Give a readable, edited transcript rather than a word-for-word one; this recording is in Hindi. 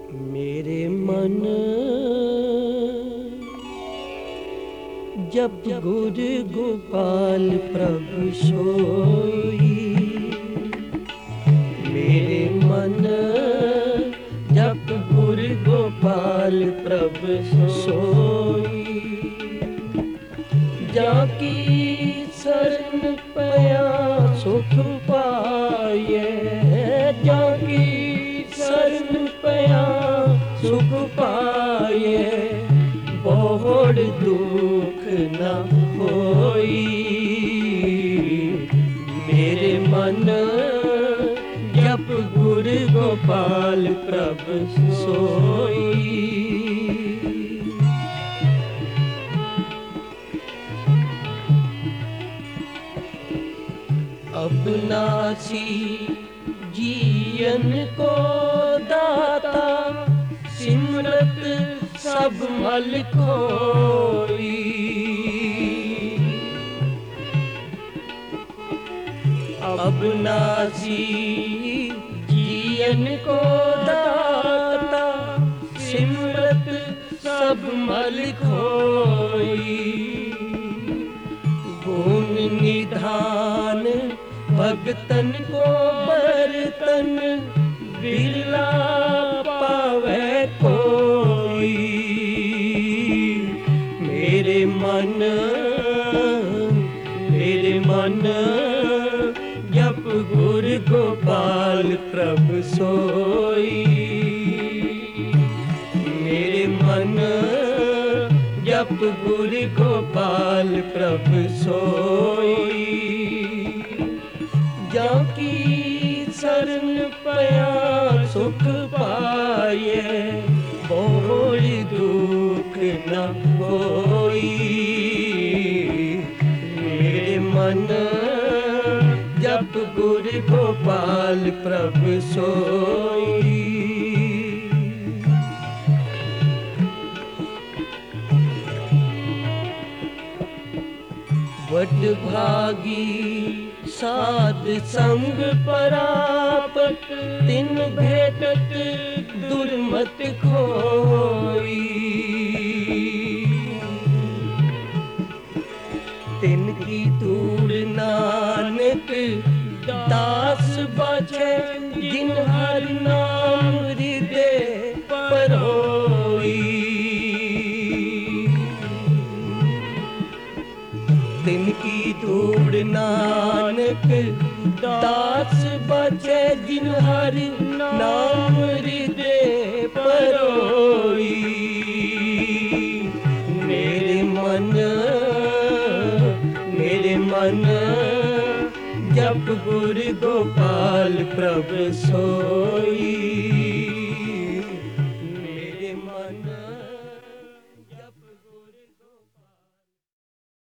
मेरे मन जप गुर गोपाल प्रभु सोई। मेरे मन जप गुर गोपाल प्रभु सोई। जाकी शरण पया सुख पाए, जाकी शरण पया सुख पाए। बहुत दुख न होई। मेरे मन जप गुर गोपाल प्रभु सोई। अविनाशी जीवन को दाता, सिमरत सब मल कोई। अविनाशी जीवन को दाता, सिमरत सब मल कोई। गुण निधान भगतन को बर्तन, बिरला पावे कोई। मेरे मन जप गुर गोपाल प्रभु सोई। मेरे मन जप गुर गोपाल प्रभु सोई। जाकी शरण पया सुख पाए, बहुत दुख न होई। मेरे मन जप गुर गोपाल प्रभु सोई। वड भागी साध संग परापत, तिन भेटत दुर्मत खोई। तिन की धूड़ नानक दास बचे, जिन हर नाम हृदय परोई। तिनकी धूड़ नानक दास बचे, जिन हर नाम हृदय परोई। मेरे मन जप गुर गोपाल प्रभु सोई।